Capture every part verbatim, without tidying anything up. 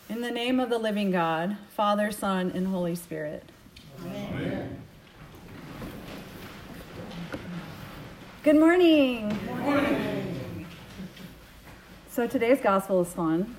In the name of the living God, Father, Son, and Holy Spirit. Amen. Good morning. Good morning. So today's gospel is fun.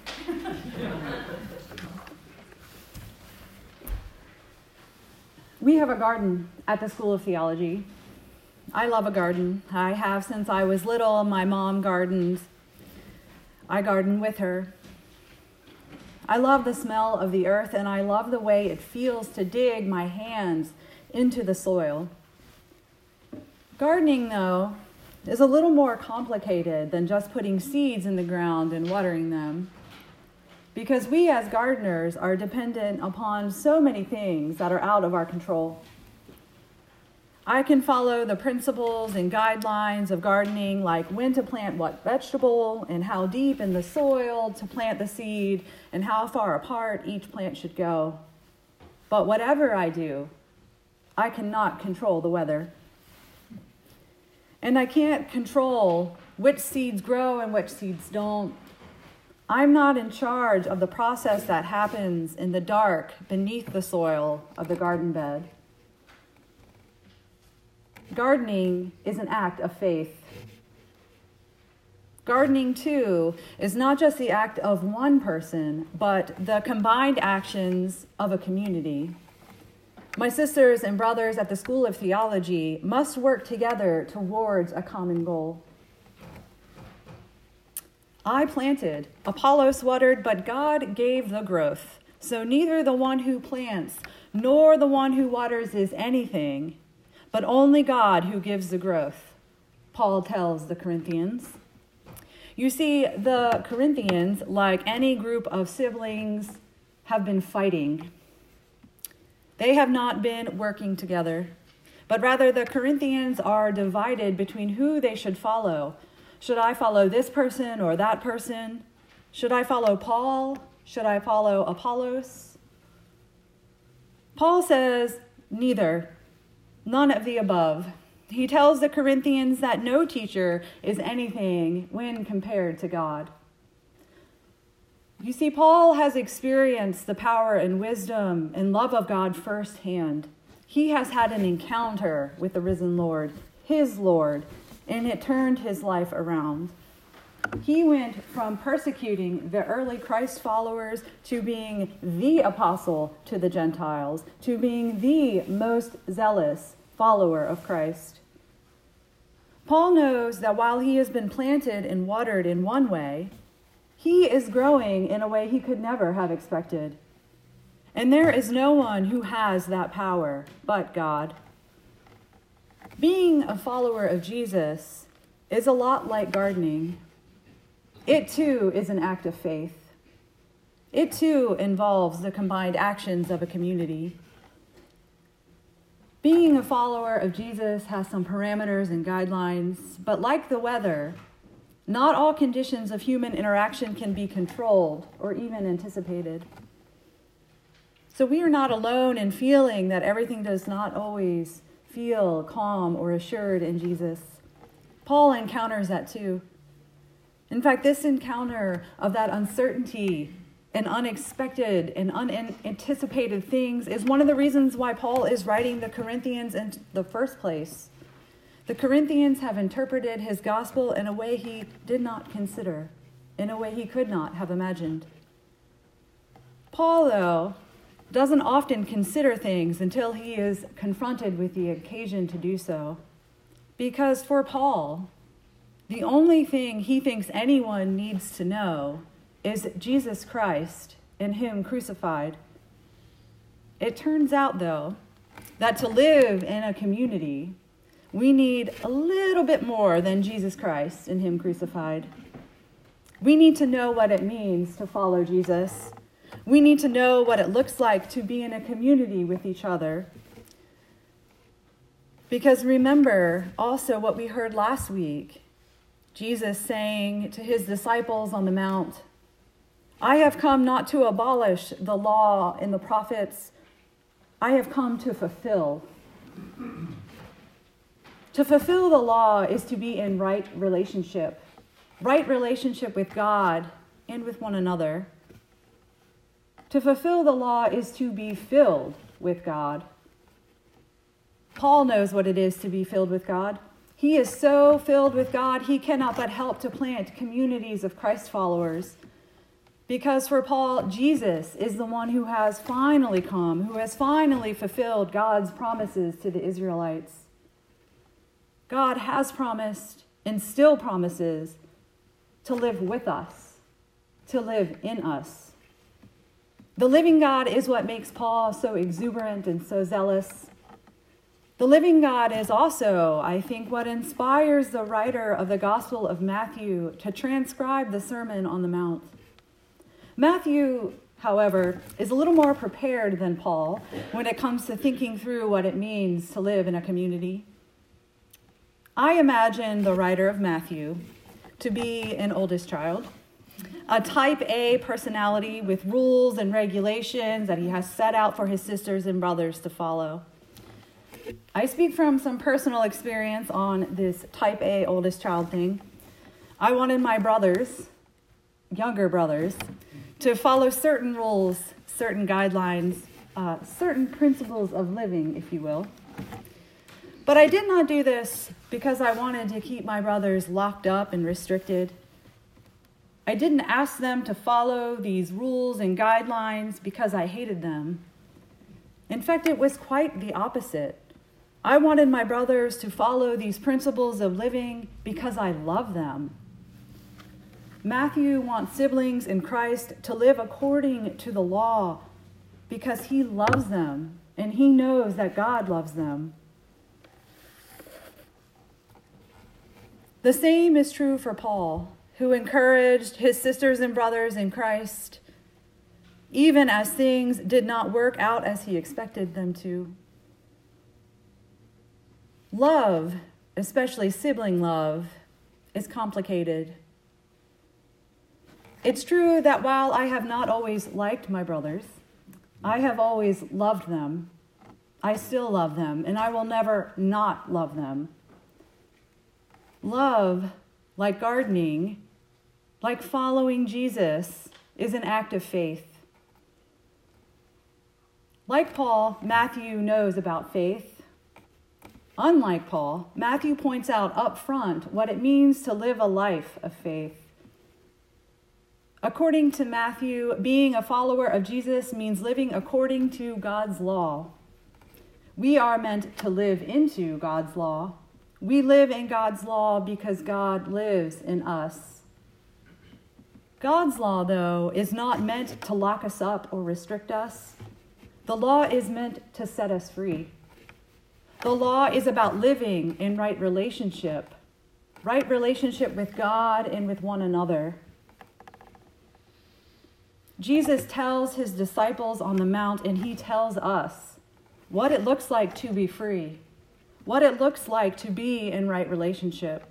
We have a garden at the School of Theology. I love a garden. I have since I was little. My mom gardens. I garden with her. I love the smell of the earth, and I love the way it feels to dig my hands into the soil. Gardening, though, is a little more complicated than just putting seeds in the ground and watering them, because we as gardeners are dependent upon so many things that are out of our control. I can follow the principles and guidelines of gardening, like when to plant what vegetable and how deep in the soil to plant the seed and how far apart each plant should go. But whatever I do, I cannot control the weather. And I can't control which seeds grow and which seeds don't. I'm not in charge of the process that happens in the dark beneath the soil of the garden bed. Gardening is an act of faith. Gardening, too, is not just the act of one person, but the combined actions of a community. My sisters and brothers at the School of Theology must work together towards a common goal. I planted, Apollos watered, but God gave the growth. So neither the one who plants nor the one who waters is anything, but only God who gives the growth, Paul tells the Corinthians. You see, the Corinthians, like any group of siblings, have been fighting. They have not been working together, but rather the Corinthians are divided between who they should follow. Should I follow this person or that person? Should I follow Paul? Should I follow Apollos? Paul says neither. None of the above. He tells the Corinthians that no teacher is anything when compared to God. You see, Paul has experienced the power and wisdom and love of God firsthand. He has had an encounter with the risen Lord, his Lord, and it turned his life around. He went from persecuting the early Christ followers to being the apostle to the Gentiles, to being the most zealous follower of Christ. Paul knows that while he has been planted and watered in one way, he is growing in a way he could never have expected. And there is no one who has that power but God. Being a follower of Jesus is a lot like gardening. It too is an act of faith. It too involves the combined actions of a community. Being a follower of Jesus has some parameters and guidelines, but like the weather, not all conditions of human interaction can be controlled or even anticipated. So we are not alone in feeling that everything does not always feel calm or assured in Jesus. Paul encounters that too. In fact, this encounter of that uncertainty and unexpected and unanticipated things is one of the reasons why Paul is writing the Corinthians in the first place. The Corinthians have interpreted his gospel in a way he did not consider, in a way he could not have imagined. Paul, though, doesn't often consider things until he is confronted with the occasion to do so. Because for Paul, the only thing he thinks anyone needs to know is Jesus Christ and him crucified. It turns out, though, that to live in a community, we need a little bit more than Jesus Christ and him crucified. We need to know what it means to follow Jesus. We need to know what it looks like to be in a community with each other. Because remember also what we heard last week, Jesus saying to his disciples on the Mount, I have come not to abolish the law and the prophets. I have come to fulfill. To fulfill the law is to be in right relationship, right relationship with God and with one another. To fulfill the law is to be filled with God. Paul knows what it is to be filled with God. He is so filled with God, he cannot but help to plant communities of Christ followers. Because for Paul, Jesus is the one who has finally come, who has finally fulfilled God's promises to the Israelites. God has promised and still promises to live with us, to live in us. The living God is what makes Paul so exuberant and so zealous. The living God is also, I think, what inspires the writer of the Gospel of Matthew to transcribe the Sermon on the Mount. Matthew, however, is a little more prepared than Paul when it comes to thinking through what it means to live in a community. I imagine the writer of Matthew to be an oldest child, a type A personality with rules and regulations that he has set out for his sisters and brothers to follow. I speak from some personal experience on this type A oldest child thing. I wanted my brothers, younger brothers, to follow certain rules, certain guidelines, uh, certain principles of living, if you will. But I did not do this because I wanted to keep my brothers locked up and restricted. I didn't ask them to follow these rules and guidelines because I hated them. In fact, it was quite the opposite. I wanted my brothers to follow these principles of living because I love them. Matthew wants siblings in Christ to live according to the law because he loves them and he knows that God loves them. The same is true for Paul, who encouraged his sisters and brothers in Christ, even as things did not work out as he expected them to. Love, especially sibling love, is complicated. It's true that while I have not always liked my brothers, I have always loved them. I still love them, and I will never not love them. Love, like gardening, like following Jesus, is an act of faith. Like Paul, Matthew knows about faith. Unlike Paul, Matthew points out up front what it means to live a life of faith. According to Matthew, being a follower of Jesus means living according to God's law. We are meant to live into God's law. We live in God's law because God lives in us. God's law, though, is not meant to lock us up or restrict us. The law is meant to set us free. The law is about living in right relationship, right relationship with God and with one another. Jesus tells his disciples on the Mount, and he tells us what it looks like to be free, what it looks like to be in right relationship.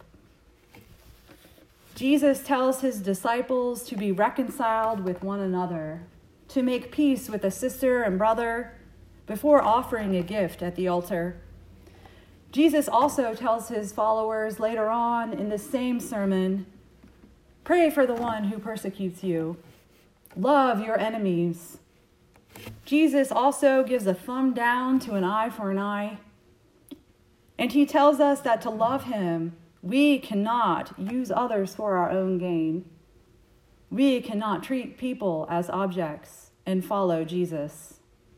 Jesus tells his disciples to be reconciled with one another, to make peace with a sister and brother before offering a gift at the altar. Jesus also tells his followers later on in the same sermon, pray for the one who persecutes you. Love your enemies. Jesus also gives a thumb down to an eye for an eye. And he tells us that to love him, we cannot use others for our own gain. We cannot treat people as objects and follow Jesus.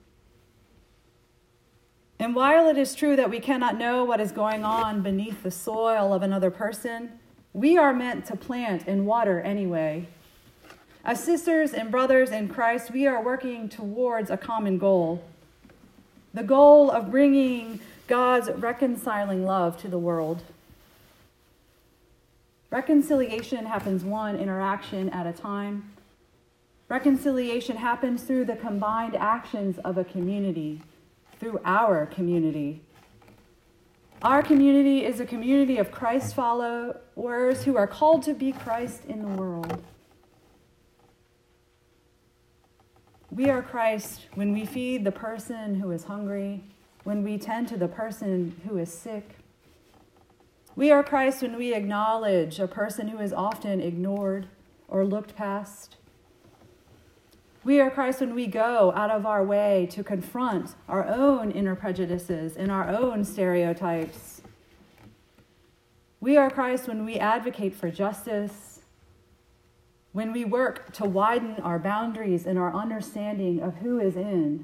And while it is true that we cannot know what is going on beneath the soil of another person, we are meant to plant and water anyway. As sisters and brothers in Christ, we are working towards a common goal, the goal of bringing God's reconciling love to the world. Reconciliation happens one interaction at a time. Reconciliation happens through the combined actions of a community, through our community. Our community is a community of Christ followers who are called to be Christ in the world. We are Christ when we feed the person who is hungry, when we tend to the person who is sick. We are Christ when we acknowledge a person who is often ignored or looked past. We are Christ when we go out of our way to confront our own inner prejudices and our own stereotypes. We are Christ when we advocate for justice, when we work to widen our boundaries and our understanding of who is in.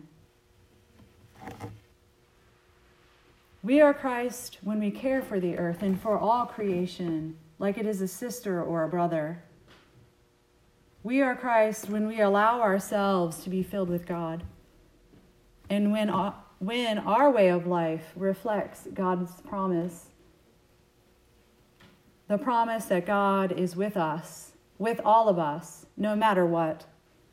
We are Christ when we care for the earth and for all creation, like it is a sister or a brother. We are Christ when we allow ourselves to be filled with God, and when, uh, when our way of life reflects God's promise. The promise that God is with us, with all of us, no matter what.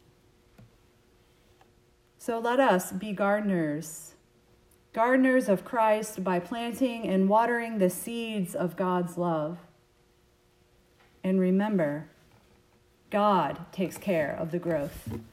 So let us be gardeners, gardeners of Christ by planting and watering the seeds of God's love. And remember, God takes care of the growth.